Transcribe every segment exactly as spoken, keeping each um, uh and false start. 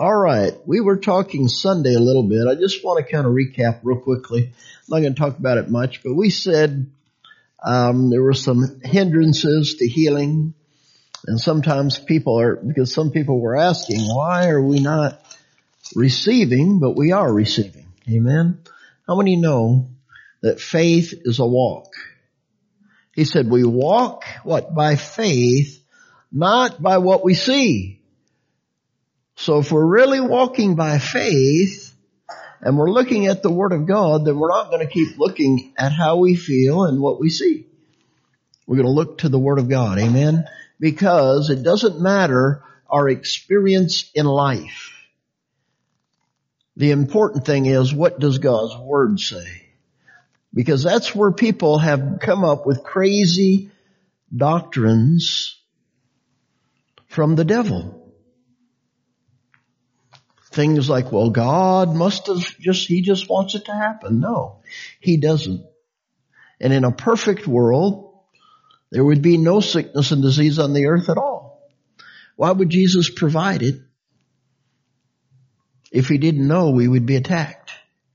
All right. We were talking Sunday a little bit. I just want to kind of recap real quickly. I'm not going to talk about it much, but we said um, there were some hindrances to healing. And sometimes people are, because some people were asking, why are we not receiving, but we are receiving? Amen. How many know that faith is a walk? He said we walk, what, by faith, not by what we see. So if we're really walking by faith and we're looking at the Word of God, then we're not going to keep looking at how we feel and what we see. We're going to look to the Word of God. Amen. Because it doesn't matter our experience in life. The important thing is, what does God's Word say? Because that's where people have come up with crazy doctrines from the devil. Things like, well, God must have just, He just wants it to happen. No, He doesn't. And in a perfect world, there would be no sickness and disease on the earth at all. Why would Jesus provide it if He didn't know we would be attacked?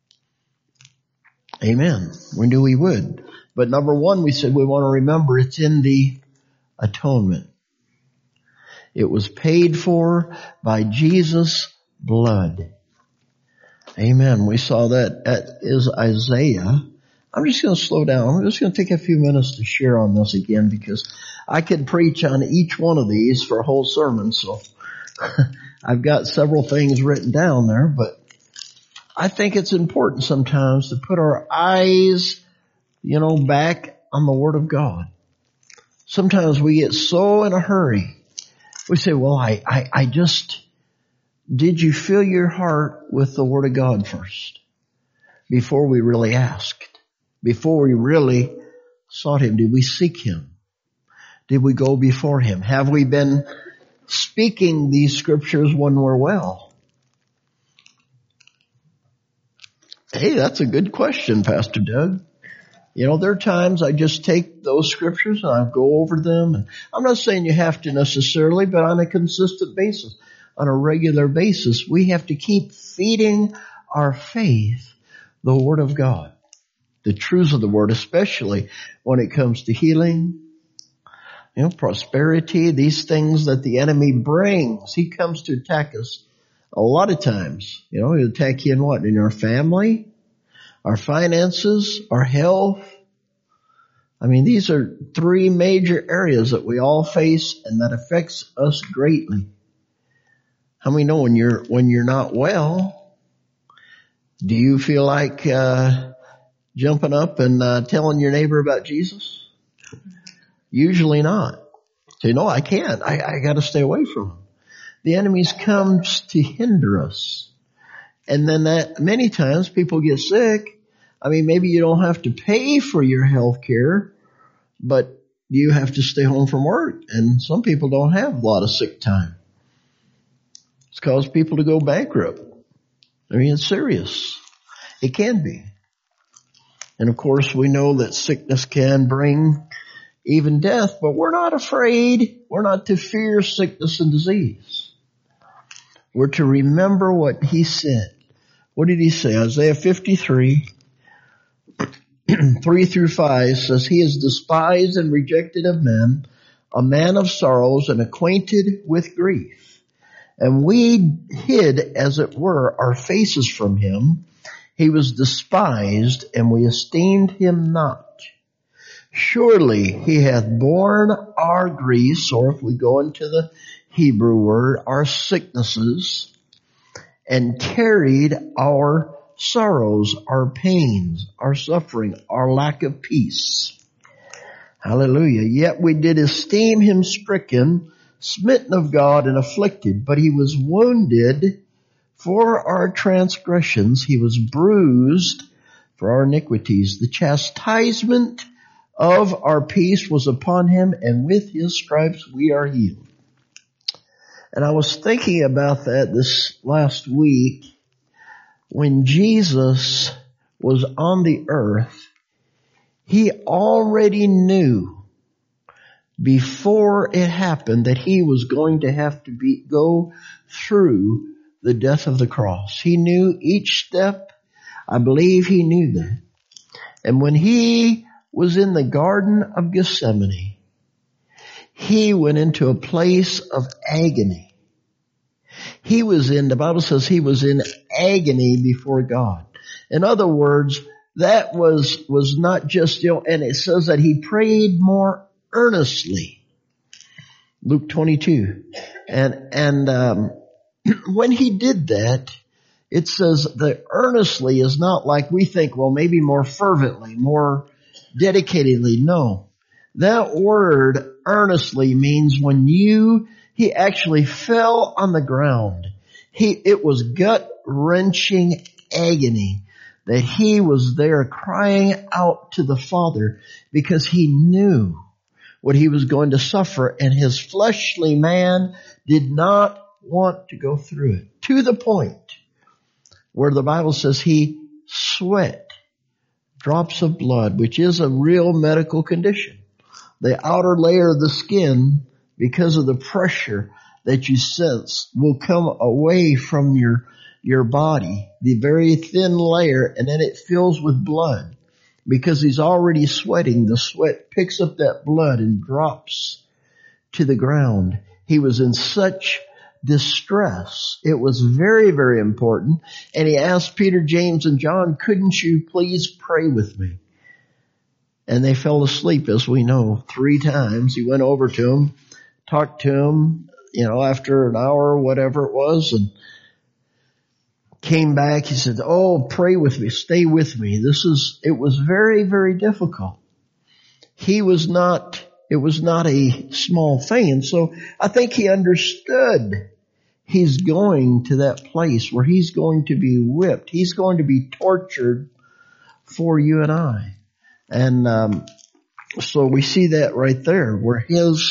Amen. We knew He would. But number one, we said we want to remember it's in the atonement. It was paid for by Jesus' blood. Amen. We saw that at is Isaiah. I'm just going to slow down. I'm just going to take a few minutes to share on this again because I could preach on each one of these for a whole sermon. So I've got several things written down there, but I think it's important sometimes to put our eyes, you know, back on the Word of God. Sometimes we get so in a hurry. We say, well, I, I, I just, did you fill your heart with the Word of God first? Before we really asked. Before we really sought Him. Did we seek Him? Did we go before Him? Have we been speaking these scriptures when we're well? Hey, that's a good question, Pastor Doug. You know, there are times I just take those scriptures and I go over them. And I'm not saying you have to necessarily, but on a consistent basis, on a regular basis, we have to keep feeding our faith the Word of God. The truths of the Word, especially when it comes to healing, you know, prosperity, these things that the enemy brings. He comes to attack us a lot of times. You know, he'll attack you in what? In our family, our finances, our health. I mean, these are three major areas that we all face and that affects us greatly. How many know when you're, when you're not well, do you feel like, uh, jumping up and, uh, telling your neighbor about Jesus? Usually not. So, you know, I can't. I, I gotta stay away from him. The enemy's comes to hinder us. And then that, many times people get sick. I mean, maybe you don't have to pay for your health care, but you have to stay home from work. And some people don't have a lot of sick time. It's caused people to go bankrupt. I mean, it's serious. It can be. And of course, we know that sickness can bring even death, but we're not afraid. We're not to fear sickness and disease. We're to remember what He said. What did He say? Isaiah fifty-three, three through five says, He is despised and rejected of men, a man of sorrows and acquainted with grief. And we hid, as it were, our faces from Him. He was despised, and we esteemed Him not. Surely He hath borne our griefs, or if we go into the Hebrew word, our sicknesses, and carried our sorrows, our pains, our suffering, our lack of peace. Hallelujah. Yet we did esteem Him stricken, smitten of God, and afflicted. But He was wounded for our transgressions. He was bruised for our iniquities. The chastisement of our peace was upon Him, and with His stripes we are healed. And I was thinking about that this last week. When Jesus was on the earth, He already knew before it happened that He was going to have to be, go through the death of the cross. He knew each step. I believe he knew that. And when he was in the Garden of Gethsemane, he went into a place of agony. He was in, the Bible says he was in agony before God. In other words, that was, was not just, you know, and it says that he prayed more earnestly. Luke twenty-two. And, and, um, when he did that, it says that earnestly is not like we think, well, maybe more fervently, more dedicatedly. No. That word earnestly means when you, he actually fell on the ground. He, it was gut-wrenching agony that he was there crying out to the Father because he knew what he was going to suffer, and his fleshly man did not want to go through it, to the point where the Bible says he sweat drops of blood, which is a real medical condition. The outer layer of the skin, because of the pressure that you sense, will come away from your your body, the very thin layer, and then it fills with blood. Because he's already sweating, the sweat picks up that blood and drops to the ground. He was in such distress. It was very, very important. And he asked Peter, James, and John, couldn't you please pray with me? And they fell asleep, as we know, three times. He went over to them, talked to them, you know, after an hour or whatever it was, and came back. He said, oh, pray with me, stay with me. This is, it was very, very difficult. He was not, it was not a small thing. And so I think he understood he's going to that place where he's going to be whipped. He's going to be tortured for you and I. And um, so we see that right there, where his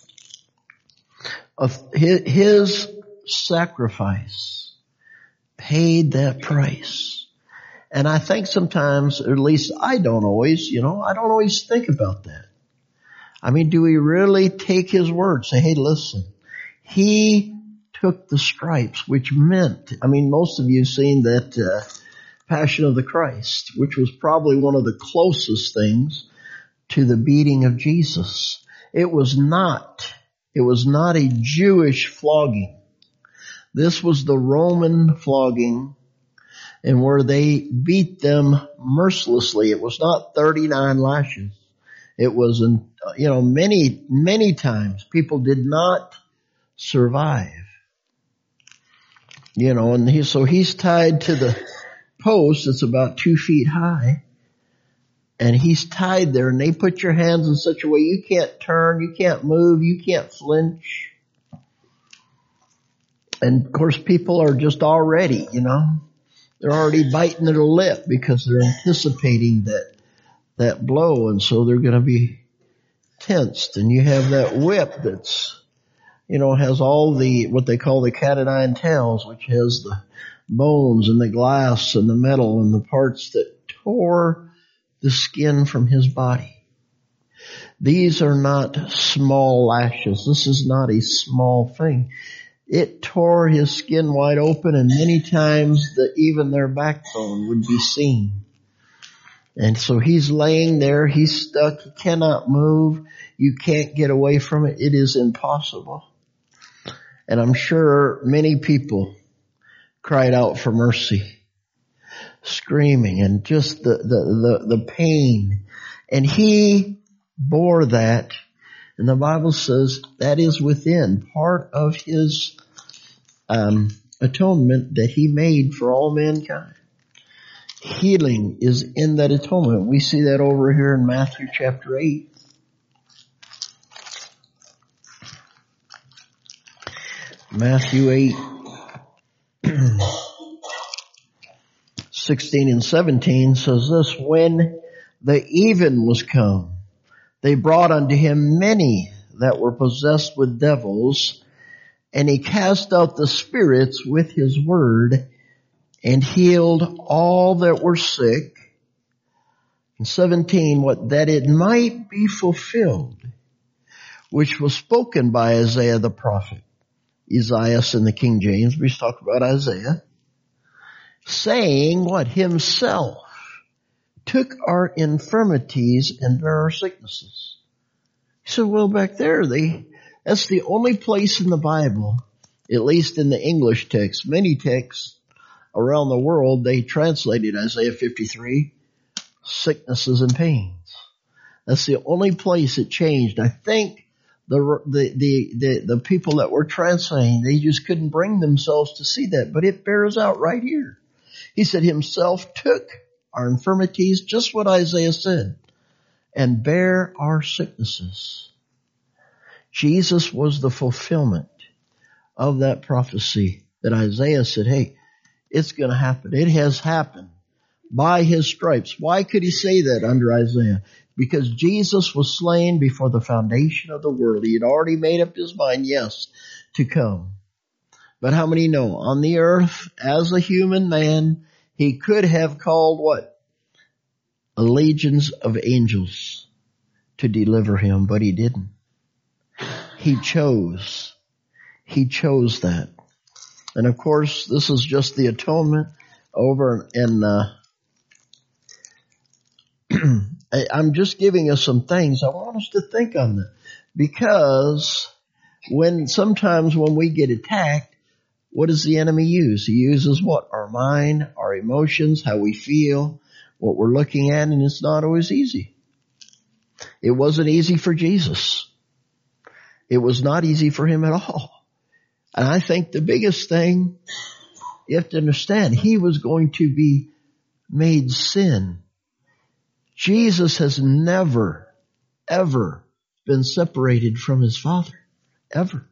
uh, his, his sacrifice paid that price. And I think sometimes, or at least I don't always, you know, I don't always think about that. I mean, do we really take his word? Say, hey, listen, he took the stripes, which meant, I mean, most of you have seen that uh, Passion of the Christ, which was probably one of the closest things to the beating of Jesus. It was not, it was not a Jewish flogging. This was the Roman flogging, and where they beat them mercilessly. It was not thirty-nine lashes. It was, in, you know, many, many times people did not survive. You know, and he, so he's tied to the post. It's about two feet high, and he's tied there, and they put your hands in such a way you can't turn, you can't move, you can't flinch. And of course people are just already, you know, they're already biting their lip because they're anticipating that, that blow. And so they're going to be tensed. And you have that whip that's, you know, has all the, what they call the cat o' nine tails, which has the bones and the glass and the metal and the parts that tore the skin from his body. These are not small lashes. This is not a small thing. It tore his skin wide open, and many times the, even their backbone would be seen. And so he's laying there, he's stuck, he cannot move, you can't get away from it, it is impossible. And I'm sure many people cried out for mercy, screaming, and just the, the, the, the pain. And he bore that. And the Bible says that is within part of his um, atonement that he made for all mankind. Healing is in that atonement. We see that over here in Matthew chapter eight. Matthew eight, sixteen and seventeen says this, when the even was come, they brought unto him many that were possessed with devils, and he cast out the spirits with his word, and healed all that were sick. And seventeen, what that it might be fulfilled, which was spoken by Isaiah the prophet, Isaiah in the King James, we talk about Isaiah, saying what? Himself took our infirmities and bare our sicknesses. He said, well, back there, they, that's the only place in the Bible, at least in the English text, many texts around the world, they translated Isaiah fifty-three, sicknesses and pains. That's the only place it changed. I think the, the, the, the, the people that were translating, they just couldn't bring themselves to see that, but it bears out right here. He said himself took our infirmities, just what Isaiah said, and bear our sicknesses. Jesus was the fulfillment of that prophecy that Isaiah said, hey, it's going to happen. It has happened by his stripes. Why could he say that under Isaiah? Because Jesus was slain before the foundation of the world. He had already made up his mind, yes, to come. But how many know? On the earth, as a human man, he could have called what? Legions of angels to deliver him, but he didn't. He chose. He chose that. And of course, this is just the atonement over in, uh, I'm just giving us some things. I want us to think on that. Because when, sometimes when we get attacked, what does the enemy use? He uses what? Our mind, our emotions, how we feel, what we're looking at, and it's not always easy. It wasn't easy for Jesus. It was not easy for him at all. And I think the biggest thing you have to understand, he was going to be made sin. Jesus has never, ever been separated from his Father. Ever.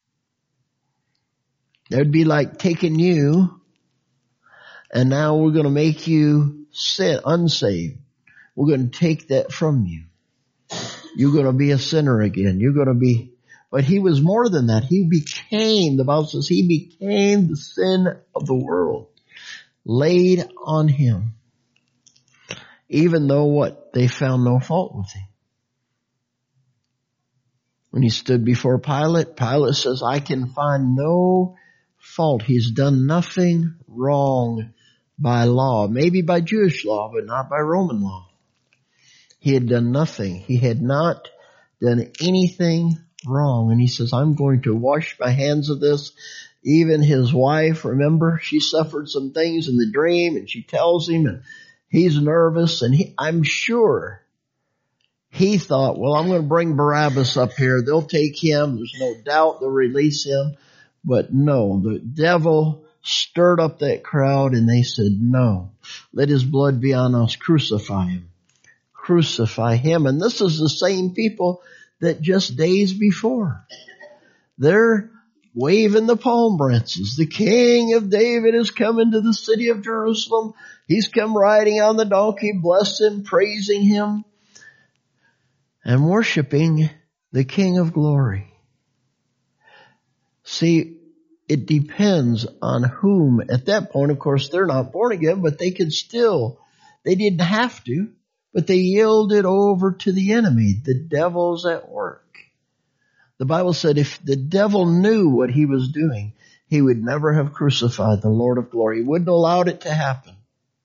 That would be like taking you and now we're going to make you sin, unsaved. We're going to take that from you. You're going to be a sinner again. You're going to be, but he was more than that. He became, the Bible says, he became the sin of the world, laid on him. Even though what? They found no fault with him. When he stood before Pilate, Pilate says, I can find no fault. He's done nothing wrong by law. Maybe by Jewish law, but not by Roman law. He had done nothing. He had not done anything wrong. And he says, I'm going to wash my hands of this. Even his wife, remember, she suffered some things in the dream and she tells him and he's nervous, and he, I'm sure he thought, well, I'm going to bring Barabbas up here. They'll take him. There's no doubt they'll release him. But no, the devil stirred up that crowd, and they said, no, let his blood be on us. Crucify him. Crucify him. And this is the same people that just days before, they're waving the palm branches. The King of David has come into the city of Jerusalem. He's come riding on the donkey, bless him, praising him, and worshiping the King of Glory. See, it depends on whom. At that point, of course, they're not born again, but they could still, they didn't have to, but they yielded over to the enemy. The devil's at work. The Bible said if the devil knew what he was doing, he would never have crucified the Lord of glory. He wouldn't have allowed it to happen.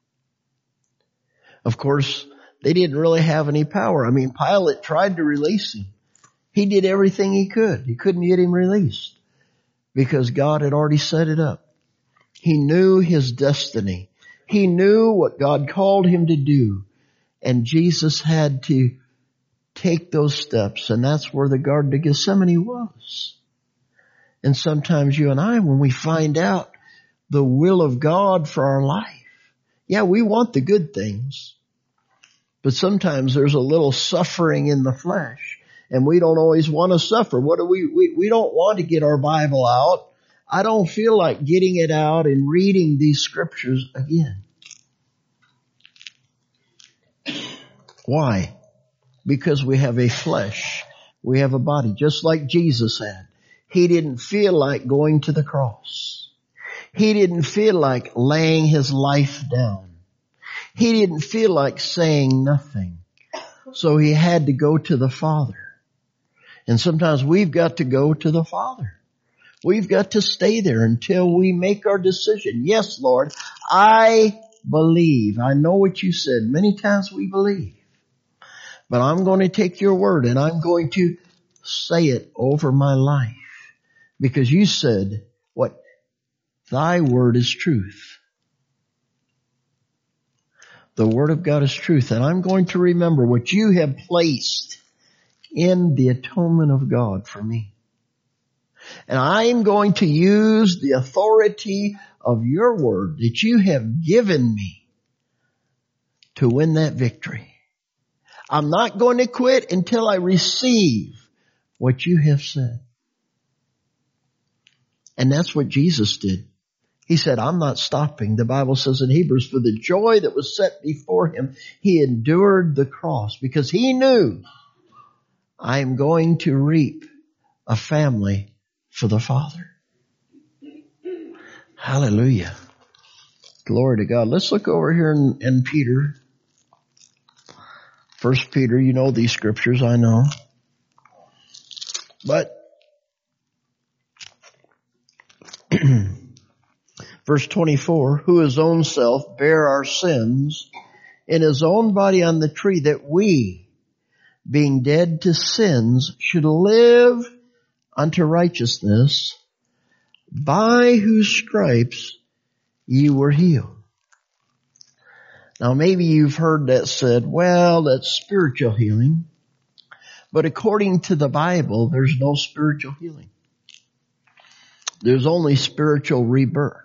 Of course, they didn't really have any power. I mean, Pilate tried to release him. He did everything he could. He couldn't get him released because God had already set it up. He knew his destiny. He knew what God called him to do. And Jesus had to take those steps, and that's where the Garden of Gethsemane was. And sometimes you and I, when we find out the will of God for our life, yeah, we want the good things, but sometimes there's a little suffering in the flesh, and we don't always want to suffer. What do we, we, we don't want to get our Bible out. I don't feel like getting it out and reading these scriptures again. Why? Because we have a flesh. We have a body, just like Jesus had. He didn't feel like going to the cross. He didn't feel like laying his life down. He didn't feel like saying nothing. So he had to go to the Father. And sometimes we've got to go to the Father. We've got to stay there until we make our decision. Yes, Lord, I believe. I know what you said. Many times we believe. But I'm going to take your word and I'm going to say it over my life. Because you said, what? Thy word is truth. The word of God is truth. And I'm going to remember what you have placed in the atonement of God for me. And I'm going to use the authority of your word that you have given me to win that victory. I'm not going to quit until I receive what you have said. And that's what Jesus did. He said, I'm not stopping. The Bible says in Hebrews, for the joy that was set before him, he endured the cross because he knew I am going to reap a family for the Father. Hallelujah. Glory to God. Let's look over here in, in Peter. First Peter, you know these scriptures, I know. But verse twenty-four, who his own self bare our sins in his own body on the tree, that we, being dead to sins, should live unto righteousness, by whose stripes ye were healed. Now maybe you've heard that said, well, that's spiritual healing. But according to the Bible, there's no spiritual healing. There's only spiritual rebirth.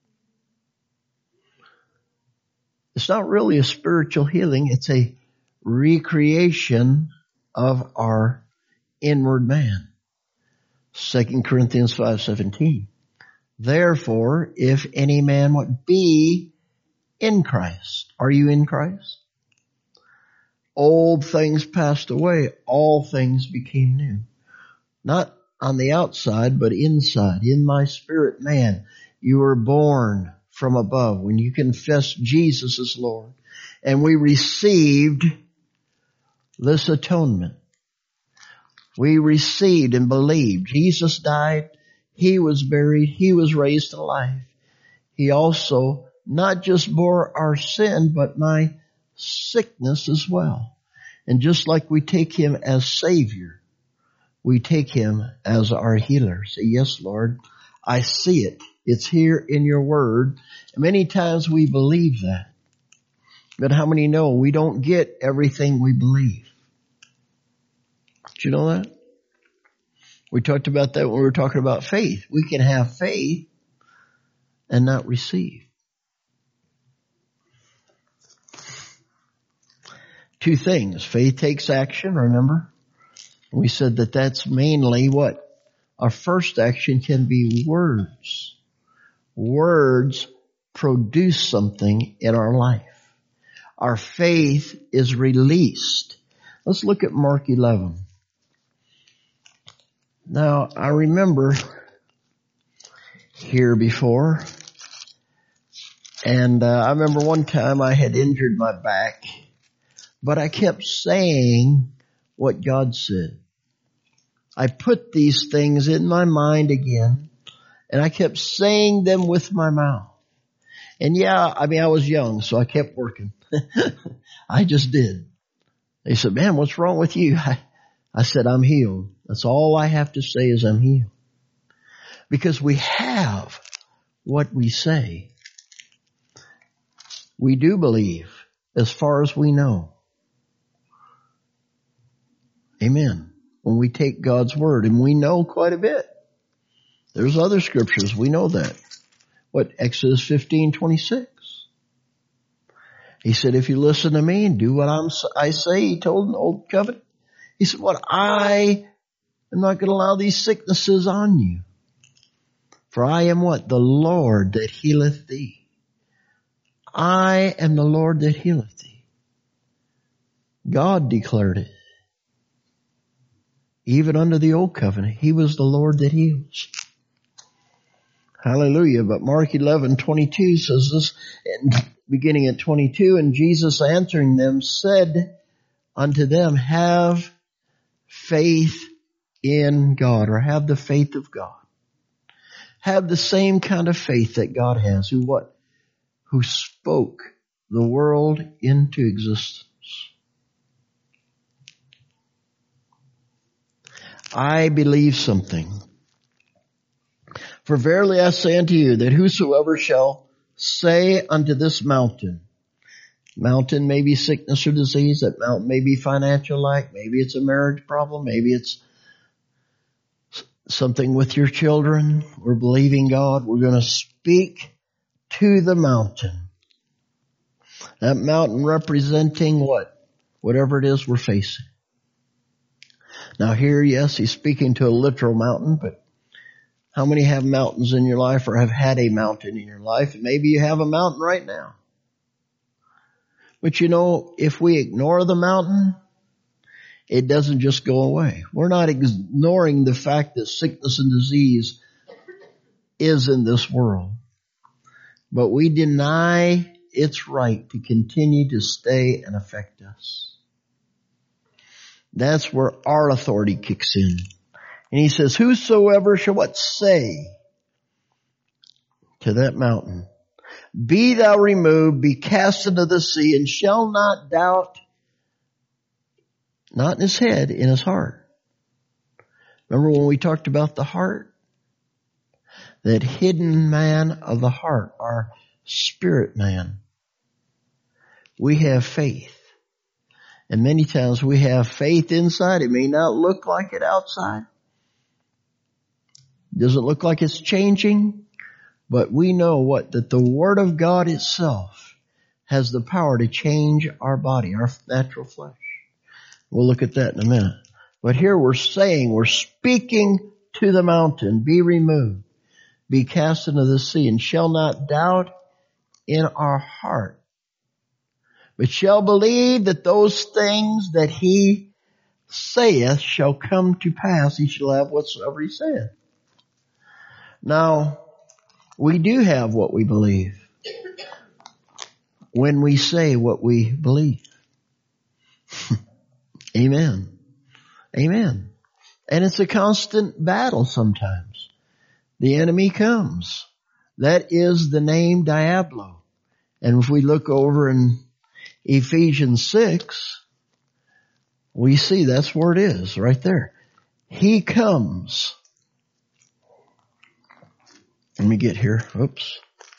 It's not really a spiritual healing. It's a recreation of our inward man. Second Corinthians five seventeen. Therefore, if any man would be in Christ. Are you in Christ? Old things passed away. All things became new. Not on the outside, but inside. In my spirit man, you were born from above when you confessed Jesus as Lord. And we received this atonement. We received and believed. Jesus died. He was buried. He was raised to life. He also not just bore our sin, but my sickness as well. And just like we take him as Savior, we take him as our healer. Say, yes, Lord, I see it. It's here in your word. And many times we believe that. But how many know we don't get everything we believe? Did you know that? We talked about that when we were talking about faith. We can have faith and not receive. Two things. Faith takes action, remember? We said that that's mainly what? Our first action can be words. Words produce something in our life. Our faith is released. Let's look at Mark eleven. Now, I remember here before, and uh, I remember one time I had injured my back, but I kept saying what God said. I put these things in my mind again, and I kept saying them with my mouth. And yeah, I mean, I was young, so I kept working. I just did. They said, man, what's wrong with you? I, I said, I'm healed. That's all I have to say is I'm healed. Because we have what we say. We do believe as far as we know. Amen. When we take God's word, and we know quite a bit. There's other scriptures, we know that. What, Exodus fifteen twenty-six. He said, if you listen to me and do what I'm, I say, he told in the Old Covenant. He said, what, I am not going to allow these sicknesses on you. For I am what? The Lord that healeth thee. I am the Lord that healeth thee. God declared it. Even under the Old Covenant, he was the Lord that heals. Hallelujah. But Mark eleven twenty-two says this, beginning at twenty-two, and Jesus answering them said unto them, have faith in God, or have the faith of God. have the same kind of faith that God has, who what? Who spoke the world into existence. I believe something. For verily I say unto you that whosoever shall say unto this mountain, mountain may be sickness or disease, that mountain may be financial lack, maybe it's a marriage problem, maybe it's something with your children. We're believing God. We're going to speak to the mountain. That mountain representing what? Whatever it is we're facing. Now here, yes, he's speaking to a literal mountain, but how many have mountains in your life or have had a mountain in your life? And maybe you have a mountain right now. But you know, if we ignore the mountain, it doesn't just go away. We're not ignoring the fact that sickness and disease is in this world. But we deny its right to continue to stay and affect us. That's where our authority kicks in. And he says, whosoever shall what? Say to that mountain, be thou removed, be cast into the sea, and shall not doubt, not in his head, in his heart. Remember when we talked about the heart? That hidden man of the heart, our spirit man. We have faith. And many times we have faith inside. It may not look like it outside. Doesn't look like it's changing. But we know what? That the Word of God itself has the power to change our body, our natural flesh. We'll look at that in a minute. But here we're saying, we're speaking to the mountain, be removed, be cast into the sea, and shall not doubt in our heart, but shall believe that those things that he saith shall come to pass. He shall have whatsoever he saith. Now, we do have what we believe when we say what we believe. Amen. Amen. And it's a constant battle sometimes. The enemy comes. That is the name Diablo. And if we look over in Ephesians six, we see that's where it is, right there. He comes. Let me get here. Oops.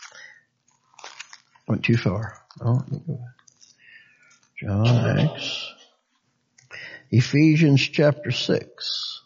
Went too far. Oh, let me go back. John X. Ephesians chapter six.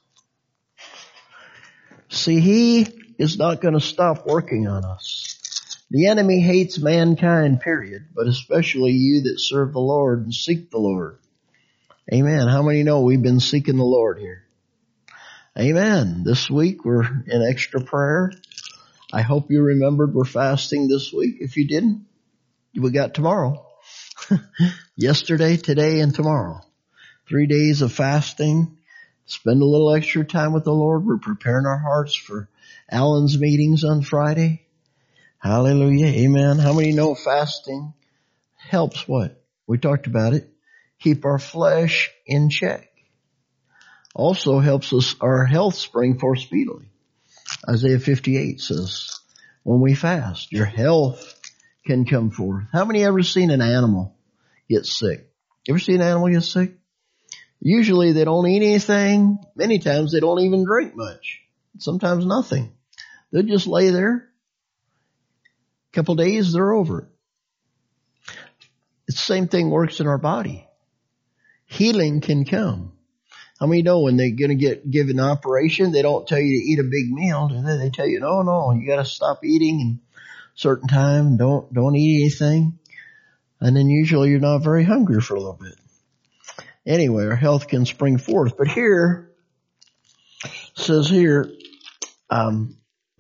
See, he is not going to stop working on us. The enemy hates mankind, period, but especially you that serve the Lord and seek the Lord. Amen. How many know we've been seeking the Lord here? Amen. This week we're in extra prayer. I hope you remembered we're fasting this week. If you didn't, we got tomorrow. Yesterday, today, and tomorrow. Three days of fasting. Spend a little extra time with the Lord. We're preparing our hearts for Alan's meetings on Friday. Hallelujah. Amen. How many know fasting helps what? We talked about it. Keep our flesh in check. Also helps us, our health spring forth speedily. Isaiah fifty-eight says, when we fast, your health can come forth. How many ever seen an animal get sick? You ever seen an animal get sick? Usually they don't eat anything. Many times they don't even drink much. Sometimes nothing. They'll just lay there. A couple days, they're over it. The same thing works in our body. Healing can come. How many know when they're going to get given an operation, they don't tell you to eat a big meal, do they? They tell you, no, no, you got to stop eating in a certain time. Don't, don't eat anything. And then usually you're not very hungry for a little bit. Anyway, our health can spring forth. But here, it says here, um,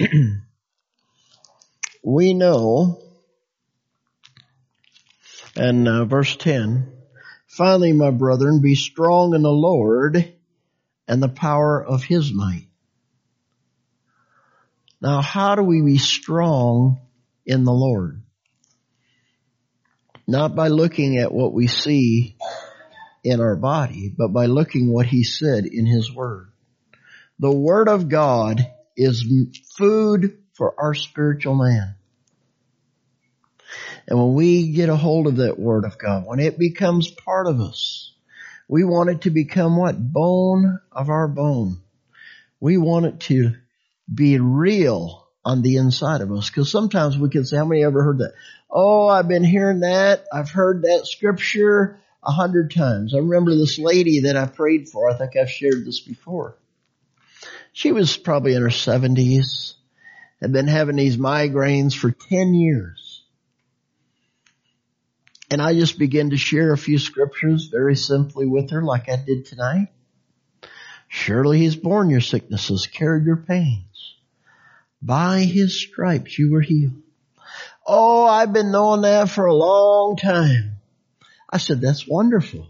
we know, and uh, verse ten, finally, my brethren, be strong in the Lord and the power of his might. Now, how do we be strong in the Lord? Not by looking at what we see in our body, but by looking what he said in his word. The word of God is food for our spiritual man. And when we get a hold of that Word of God, when it becomes part of us, we want it to become what? Bone of our bone. We want it to be real on the inside of us. Because sometimes we can say, how many ever heard that? Oh, I've been hearing that. I've heard that scripture a hundred times. I remember this lady that I prayed for. I think I've shared this before. She was probably in her seventies. Had been having these migraines for ten years. And I just began to share a few scriptures very simply with her like I did tonight. Surely He's borne your sicknesses, carried your pains. By His stripes you were healed. Oh, I've been knowing that for a long time. I said, that's wonderful.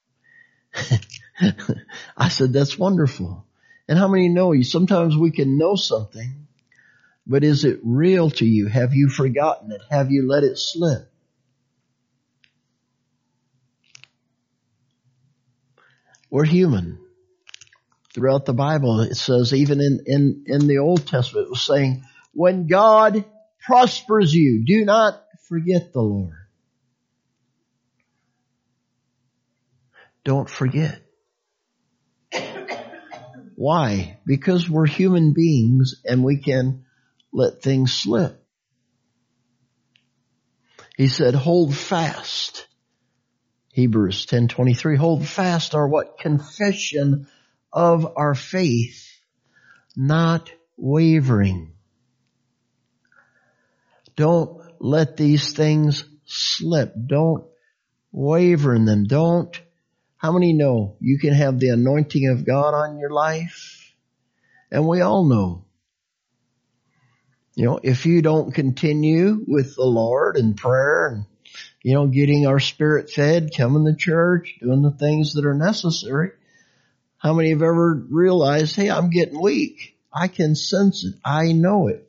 I said, that's wonderful. And how many know you? Sometimes we can know something, but is it real to you? Have you forgotten it? Have you let it slip? We're human. Throughout the Bible, it says, even in, in, in the Old Testament, it was saying, when God prospers you, do not forget the Lord. Don't forget. Why? Because we're human beings and we can let things slip. He said, hold fast. Hebrews ten twenty-three, hold fast our what? Confession of our faith, not wavering. Don't let these things slip. Don't waver in them. Don't. How many know you can have the anointing of God on your life? And we all know. You know, if you don't continue with the Lord in prayer and, you know, getting our spirit fed, coming to church, doing the things that are necessary, how many have ever realized, hey, I'm getting weak. I can sense it. I know it.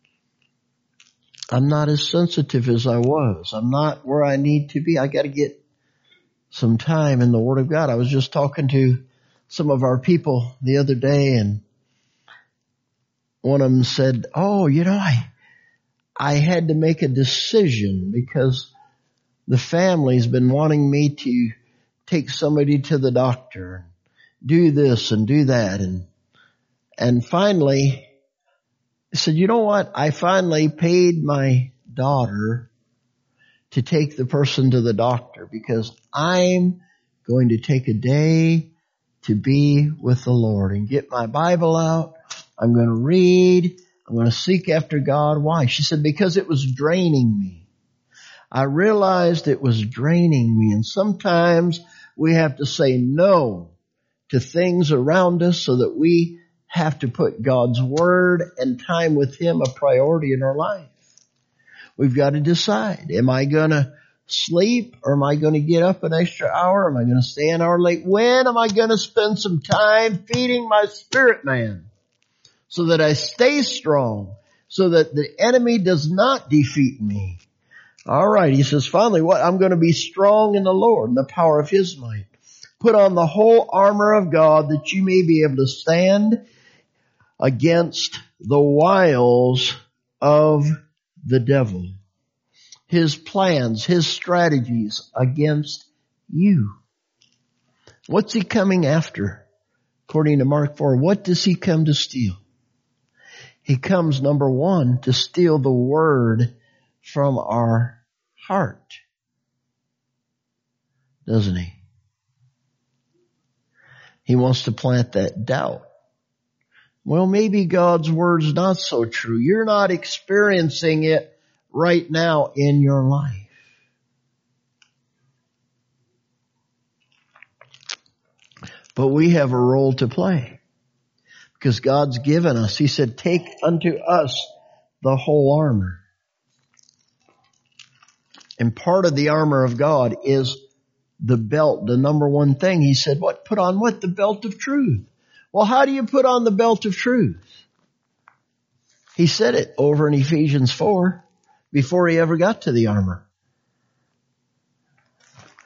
I'm not as sensitive as I was. I'm not where I need to be. I got to get some time in the Word of God. I was just talking to some of our people the other day, and one of them said, oh, you know, I, I had to make a decision because the family's been wanting me to take somebody to the doctor, do this and do that. And, and finally, I said, you know what? I finally paid my daughter to take the person to the doctor because I'm going to take a day to be with the Lord and get my Bible out. I'm going to read. I'm going to seek after God. Why? She said, because it was draining me. I realized it was draining me. And sometimes we have to say no to things around us so that we have to put God's Word and time with Him a priority in our life. We've got to decide, am I going to sleep or am I going to get up an extra hour? Am I going to stay an hour late? When am I going to spend some time feeding my spirit man so that I stay strong, so that the enemy does not defeat me? All right, he says, finally, what? I'm going to be strong in the Lord and the power of His might. Put on the whole armor of God that you may be able to stand against the wiles of the devil. His plans, his strategies against you. What's he coming after? According to Mark four, what does he come to steal? He comes, number one, to steal the word from our heart. Doesn't he? He wants to plant that doubt. Well, maybe God's word's not so true. You're not experiencing it right now in your life. But we have a role to play because God's given us. He said, take unto us the whole armor. And part of the armor of God is the belt, the number one thing. He said, what? Put on what? The belt of truth. Well, how do you put on the belt of truth? He said it over in Ephesians four before he ever got to the armor.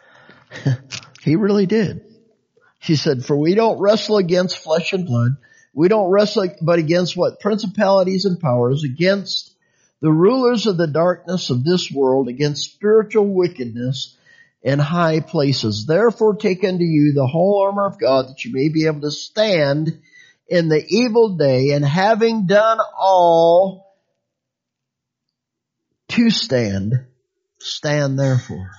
He really did. He said, for we don't wrestle against flesh and blood, We don't wrestle but against what? Principalities and powers, against the rulers of the darkness of this world, against spiritual wickedness in high places. Therefore take unto you the whole armor of God, that you may be able to stand in the evil day, and having done all to stand, stand therefore.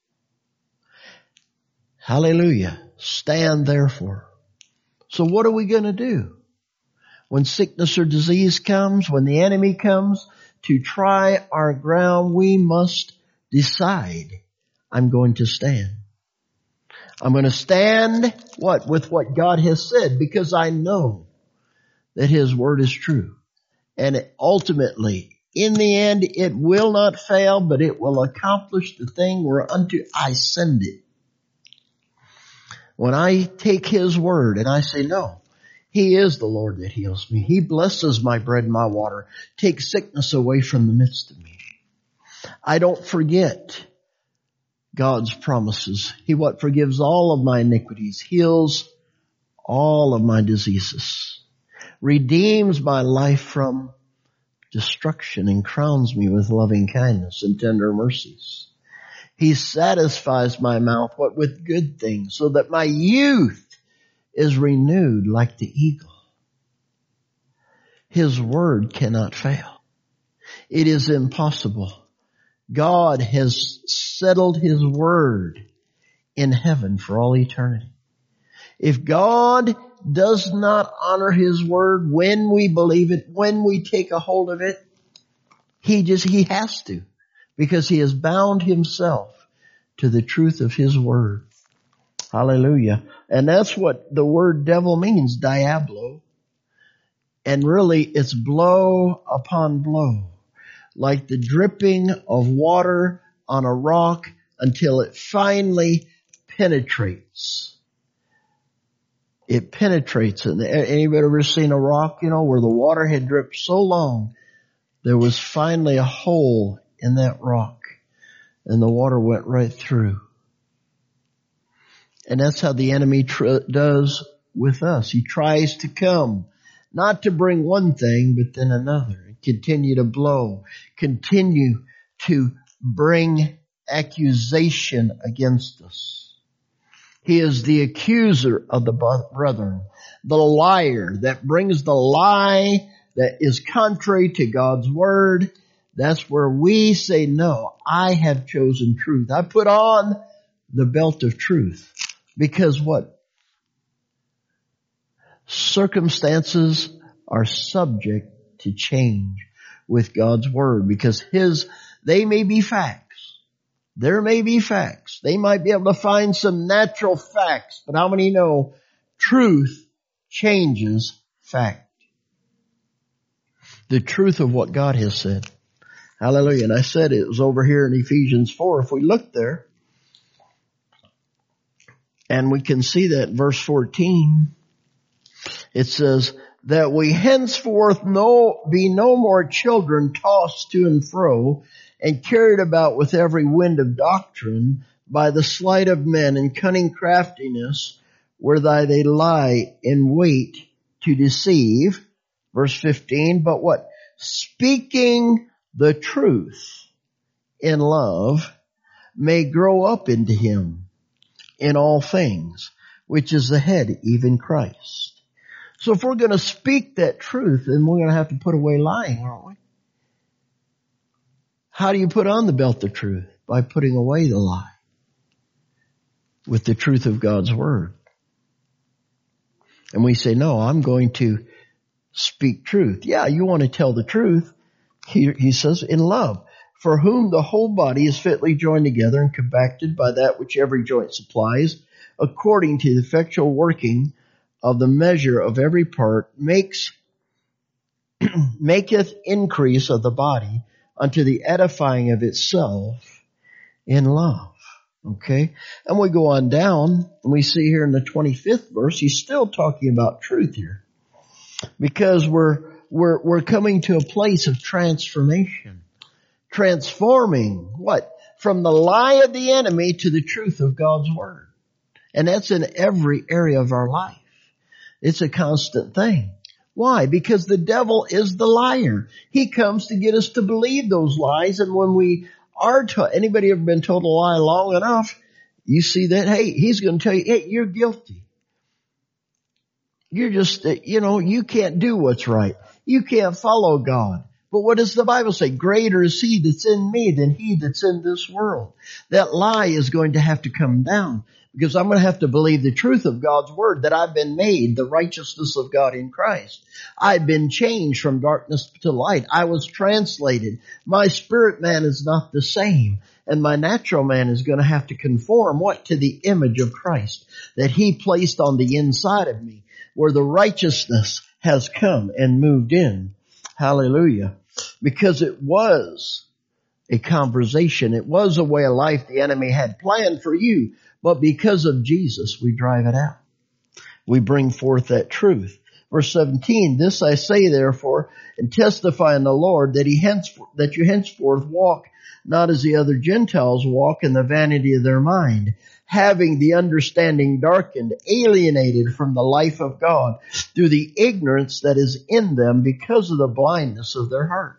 Hallelujah. Stand therefore. So what are we going to do? When sickness or disease comes, when the enemy comes to try our ground, we must decide, I'm going to stand. I'm going to stand, what? With what God has said, because I know that His word is true. And it, ultimately, in the end, it will not fail, but it will accomplish the thing whereunto I send it. When I take His word and I say, no, He is the Lord that heals me. He blesses my bread and my water, takes sickness away from the midst of me. I don't forget God's promises. He what? Forgives all of my iniquities, heals all of my diseases, redeems my life from destruction, and crowns me with loving kindness and tender mercies. He satisfies my mouth what? With good things, so that my youth is renewed like the eagle. His word cannot fail. It is impossible. God has settled His word in heaven for all eternity. If God does not honor His word when we believe it, when we take a hold of it, He just, He has to, because He has bound Himself to the truth of His word. Hallelujah. And that's what the word devil means, diablo. And really it's blow upon blow, like the dripping of water on a rock until it finally penetrates. It penetrates. And anybody ever seen a rock, you know, where the water had dripped so long, there was finally a hole in that rock, and the water went right through. And that's how the enemy tr- does with us. He tries to come, not to bring one thing, but then another. Continue to blow. Continue to bring accusation against us. He is the accuser of the brethren, the liar that brings the lie that is contrary to God's word. That's where we say, no, I have chosen truth. I put on the belt of truth. Because what? Circumstances are subject to change with God's word, because His, they may be facts. There may be facts. They might be able to find some natural facts, but how many know truth changes fact? The truth of what God has said. Hallelujah. And I said it was over here in Ephesians four. If we look there, and we can see that verse fourteen, it says, that we henceforth no, be no more children tossed to and fro and carried about with every wind of doctrine by the sleight of men and cunning craftiness, whereby they lie in wait to deceive. Verse fifteen, but what? Speaking the truth in love may grow up into Him in all things, which is the head, even Christ. So if we're going to speak that truth, then we're going to have to put away lying, aren't we? How do you put on the belt of truth? By putting away the lie with the truth of God's word. And we say, no, I'm going to speak truth. Yeah, you want to tell the truth. He, he says, in love, for whom the whole body is fitly joined together and compacted by that which every joint supplies, according to the effectual working of the measure of every part, makes maketh increase of the body unto the edifying of itself in love. Okay? And we go on down, and we see here in the twenty-fifth verse, he's still talking about truth here. Because we're, we're, we're coming to a place of transformation. Transforming what? From the lie of the enemy to the truth of God's word. And that's in every area of our life. It's a constant thing. Why? Because the devil is the liar. He comes to get us to believe those lies. And when we are taught, anybody ever been told a lie long enough, you see that, hey, he's going to tell you, hey, you're guilty. You're just, you know, you can't do what's right. You can't follow God. But what does the Bible say? Greater is he that's in me than he that's in this world. That lie is going to have to come down, because I'm going to have to believe the truth of God's word, that I've been made the righteousness of God in Christ. I've been changed from darkness to light. I was translated. My spirit man is not the same. And my natural man is going to have to conform what? To the image of Christ that he placed on the inside of me, where the righteousness has come and moved in. Hallelujah. Because it was a conversation. It was a way of life the enemy had planned for you. But because of Jesus, we drive it out. We bring forth that truth. Verse seventeen, this I say therefore, and testify in the Lord, that he henceforth, that you henceforth walk not as the other Gentiles walk in the vanity of their mind, having the understanding darkened, alienated from the life of God through the ignorance that is in them because of the blindness of their heart.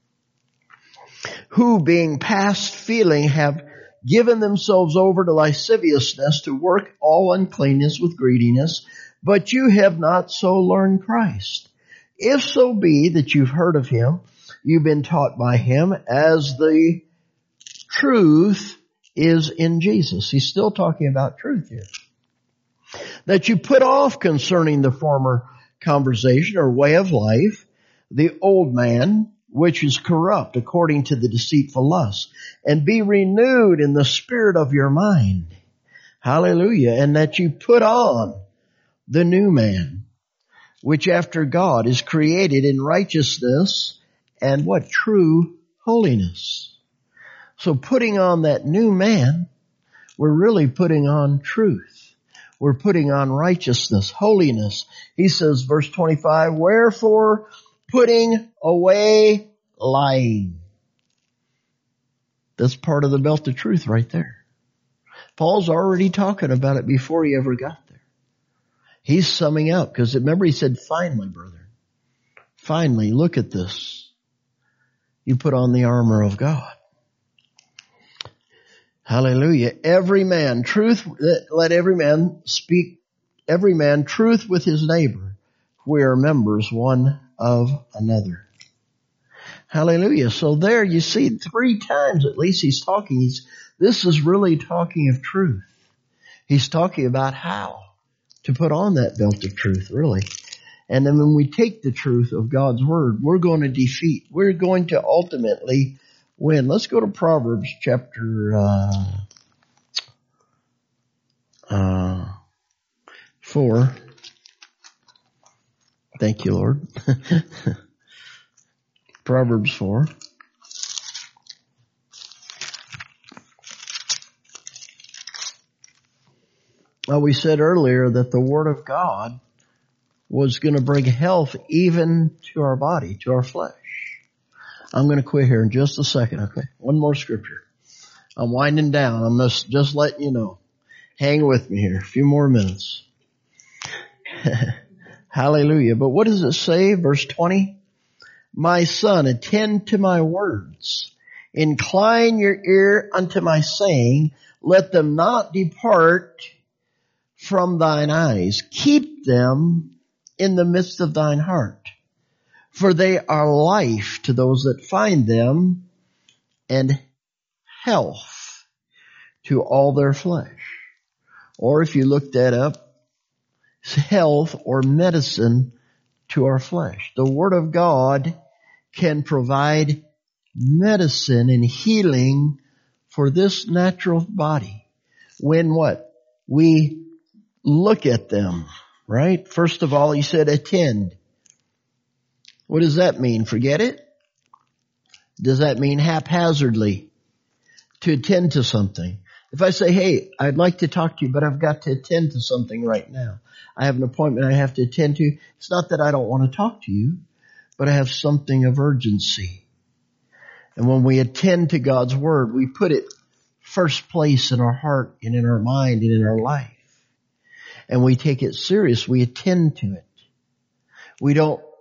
Who being past feeling have given themselves over to lasciviousness, to work all uncleanness with greediness, but you have not so learned Christ. If so be that you've heard of him, you've been taught by him, as the truth is in Jesus. He's still talking about truth here. That you put off concerning the former conversation or way of life, the old man, which is corrupt according to the deceitful lust, and be renewed in the spirit of your mind. Hallelujah. And that you put on the new man, which after God is created in righteousness and what? True holiness. So putting on that new man, we're really putting on truth. We're putting on righteousness, holiness. He says, verse twenty-five, wherefore putting away lying. That's part of the belt of truth right there. Paul's already talking about it before he ever got there. He's summing up, because remember he said, finally, brother, finally, look at this. You put on the armor of God. Hallelujah. Every man, truth, let every man speak, every man truth with his neighbor. We are members one of another. Hallelujah. So there you see three times at least he's talking. He's, this is really talking of truth. He's talking about how to put on that belt of truth, really. And then when we take the truth of God's word, we're going to defeat. We're going to ultimately win. Let's go to Proverbs chapter uh, uh, four. Thank you, Lord. Proverbs four. Well, we said earlier that the Word of God was going to bring health even to our body, to our flesh. I'm going to quit here in just a second, okay? One more scripture. I'm winding down. I'm just, just letting you know. Hang with me here. A few more minutes. Hallelujah. But what does it say? Verse twenty. My son, attend to my words. Incline your ear unto my saying. Let them not depart from thine eyes. Keep them in the midst of thine heart. For they are life to those that find them, and health to all their flesh. Or if you look that up, it's health or medicine to our flesh. The Word of God can provide medicine and healing for this natural body. When what? We look at them, right? First of all, he said attend. What does that mean? Forget it? Does that mean haphazardly to attend to something? If I say, hey, I'd like to talk to you, but I've got to attend to something right now. I have an appointment I have to attend to. It's not that I don't want to talk to you, but I have something of urgency. And when we attend to God's word, we put it first place in our heart and in our mind and in our life. And we take it serious. We attend to it. We don't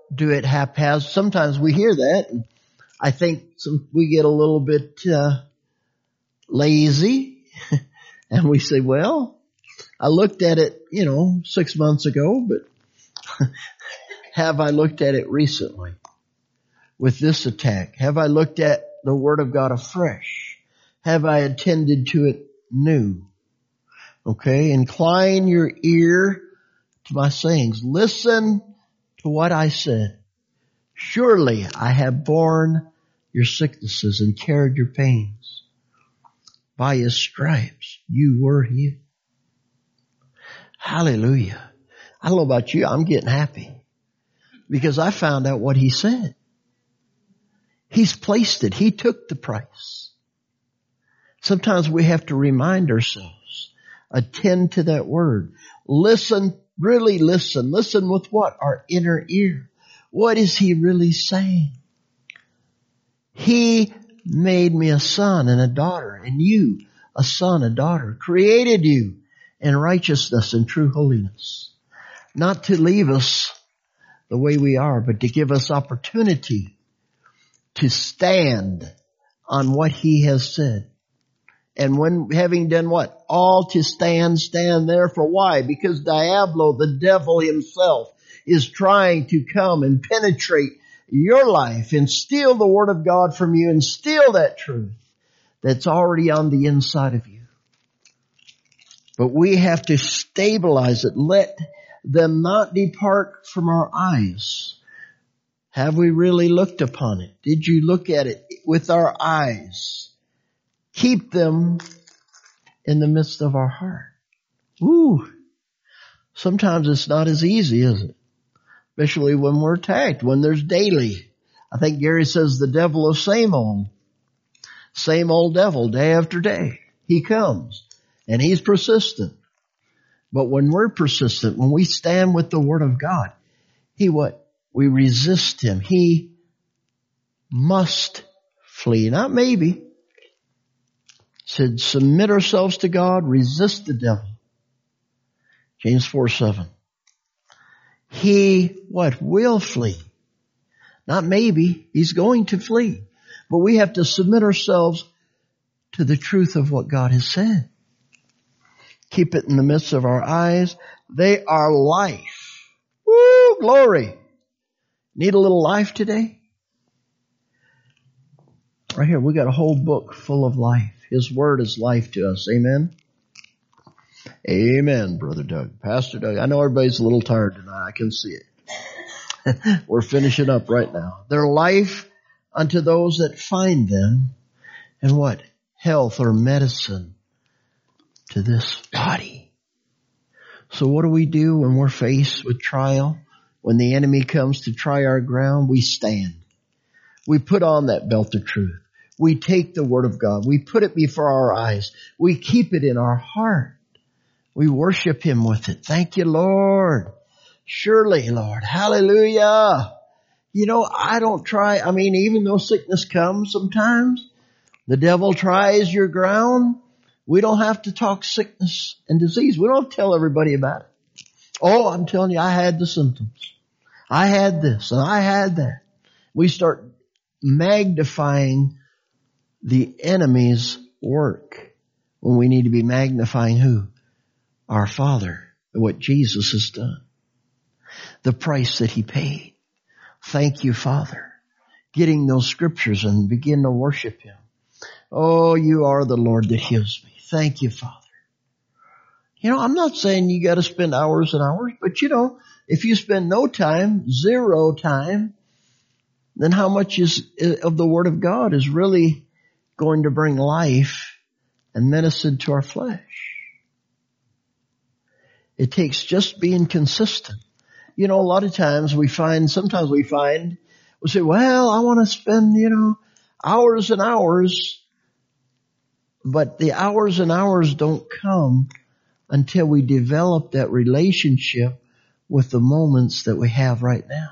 do it haphazard. Sometimes we hear that, and I think some, we get a little bit uh, lazy, and we say, well, I looked at it, you know, six months ago, but have I looked at it recently with this attack? Have I looked at the Word of God afresh? Have I attended to it new? Okay, incline your ear to my sayings. Listen to what I said. Surely I have borne your sicknesses and carried your pains. By his stripes you were healed. Hallelujah. I don't know about you, I'm getting happy because I found out what he said. He's placed it. He took the price. Sometimes we have to remind ourselves, attend to that word. Listen, really listen. Listen with what? Our inner ear. What is he really saying? He made me a son and a daughter, and you a son, a daughter, created you in righteousness and true holiness. Not to leave us the way we are, but to give us opportunity to stand on what he has said. And when having done what? All to stand, stand therefore. Why? Because Diablo, the devil himself, is trying to come and penetrate your life and steal the word of God from you and steal that truth that's already on the inside of you. But we have to stabilize it. Let them not depart from our eyes. Have we really looked upon it? Did you look at it with our eyes? Keep them in the midst of our heart. Ooh. Sometimes it's not as easy, is it? Especially when we're attacked, when there's daily. I think Gary says the devil is same old. Same old devil, day after day. He comes, and he's persistent. But when we're persistent, when we stand with the Word of God, he what? We resist him. He must flee. Not maybe. Said, submit ourselves to God, resist the devil. James four seven. He, what? Will flee. Not maybe. He's going to flee. But we have to submit ourselves to the truth of what God has said. Keep it in the midst of our eyes. They are life. Woo, glory. Need a little life today? Right here, we got a whole book full of life. His word is life to us. Amen? Amen, Brother Doug. Pastor Doug, I know everybody's a little tired tonight. I can see it. We're finishing up right now. Their life unto those that find them, and what? Health or medicine to this body. So what do we do when we're faced with trial? When the enemy comes to try our ground, we stand. We put on that belt of truth. We take the word of God. We put it before our eyes. We keep it in our heart. We worship him with it. Thank you, Lord. Surely, Lord. Hallelujah. You know, I don't try. I mean, even though sickness comes sometimes, the devil tries your ground. We don't have to talk sickness and disease. We don't tell everybody about it. Oh, I'm telling you, I had the symptoms. I had this and I had that. We start magnifying the enemy's work when we need to be magnifying who? Our Father, and what Jesus has done. The price that he paid. Thank you, Father. Getting those scriptures and begin to worship him. Oh, you are the Lord that heals me. Thank you, Father. You know, I'm not saying you got to spend hours and hours, but you know, if you spend no time, zero time, then how much is of the Word of God is really going to bring life and medicine to our flesh? It takes just being consistent. You know, a lot of times we find, sometimes we find, we say, well, I want to spend, you know, hours and hours, but the hours and hours don't come until we develop that relationship with the moments that we have right now.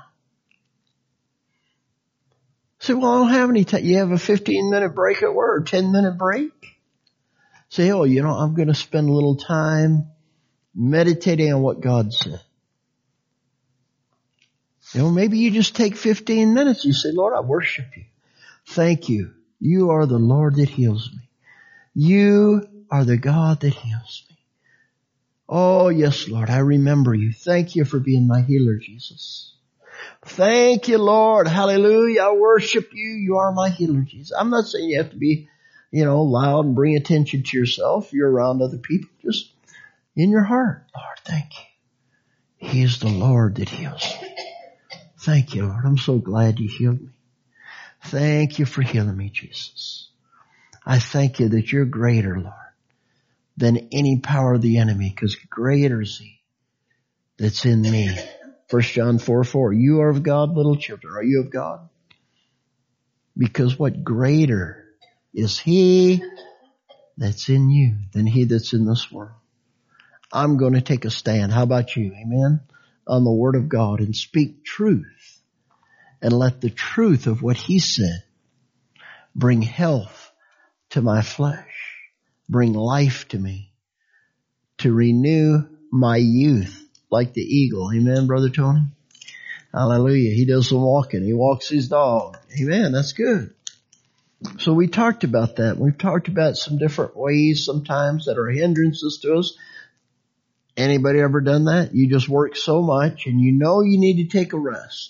Say, well, I don't have any time. You have a fifteen minute break at work, ten minute break. Say, oh, you know, I'm going to spend a little time meditating on what God said. You know, maybe you just take fifteen minutes. You say, Lord, I worship you. Thank you. You are the Lord that heals me. You are the God that heals me. Oh, yes, Lord, I remember you. Thank you for being my healer, Jesus. Thank you, Lord. Hallelujah. I worship you. You are my healer, Jesus. I'm not saying you have to be, you know, loud and bring attention to yourself. You're around other people. Just in your heart, Lord, thank you. He is the Lord that heals me. Thank you, Lord. I'm so glad you healed me. Thank you for healing me, Jesus. I thank you that you're greater, Lord, than any power of the enemy, because greater is he that's in me. First John four four, you are of God, little children. Are you of God? Because what greater is he that's in you than he that's in this world? I'm going to take a stand. How about you? Amen? On the Word of God and speak truth, and let the truth of what he said bring health to my flesh, bring life to me, to renew my youth like the eagle. Amen, Brother Tony? Hallelujah. He does some walking. He walks his dog. Amen. That's good. So we talked about that. We've talked about some different ways sometimes that are hindrances to us. Anybody ever done that? You just work so much and you know you need to take a rest.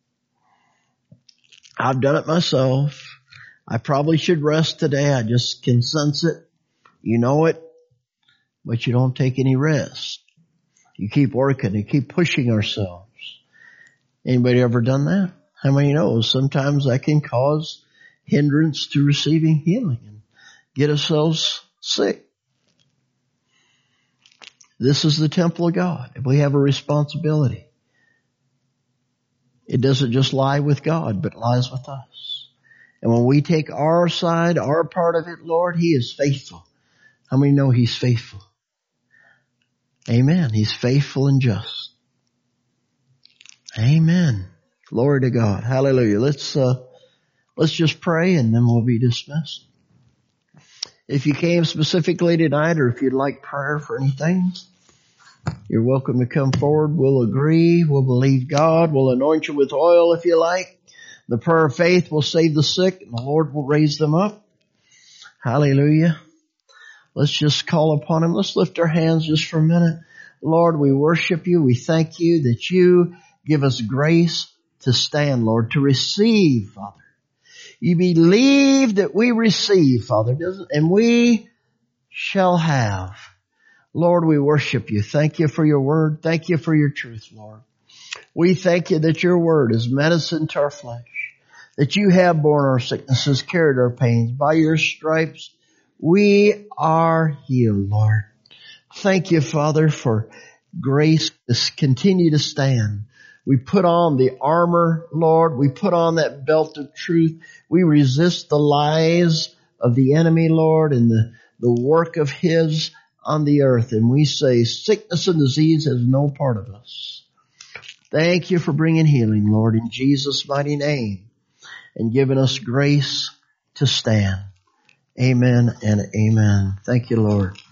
I've done it myself. I probably should rest today. I just can sense it. You know it, but you don't take any rest. You keep working. You keep pushing ourselves. Anybody ever done that? How many know sometimes that can cause hindrance to receiving healing and get ourselves sick? This is the temple of God. We have a responsibility. It doesn't just lie with God, but lies with us. And when we take our side, our part of it, Lord, he is faithful. How many know he's faithful? Amen. He's faithful and just. Amen. Glory to God. Hallelujah. Let's, uh, let's just pray and then we'll be dismissed. If you came specifically tonight or if you'd like prayer for anything, you're welcome to come forward. We'll agree. We'll believe God. We'll anoint you with oil if you like. The prayer of faith will save the sick and the Lord will raise them up. Hallelujah. Let's just call upon him. Let's lift our hands just for a minute. Lord, we worship you. We thank you that you give us grace to stand, Lord, to receive, Father. You believe that we receive, Father, doesn't, and we shall have. Lord, we worship you. Thank you for your word. Thank you for your truth, Lord. We thank you that your word is medicine to our flesh, that you have borne our sicknesses, carried our pains. By your stripes, we are healed, Lord. Thank you, Father, for grace to continue to stand. We put on the armor, Lord. We put on that belt of truth. We resist the lies of the enemy, Lord, and the, the work of his on the earth. And we say sickness and disease has no part of us. Thank you for bringing healing, Lord, in Jesus' mighty name, and giving us grace to stand. Amen and amen. Thank you, Lord.